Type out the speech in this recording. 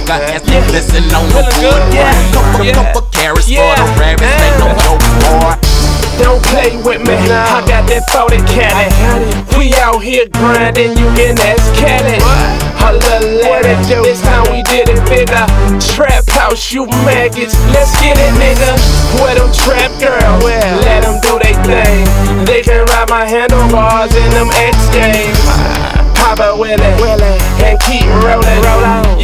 nigga has me listen on the wood. Couple carrots for the rabbits, ain't no joke, boy. Don't play with me, I got that 40 cannon. We out here grinding, you can ask Kelly. A little later, this time we did it bigger. Trap house, you maggots, let's get it, nigga. Where them trap girls, let them do they thing. They can ride my handlebars in them X Games. Papa Willie, and keep rolling.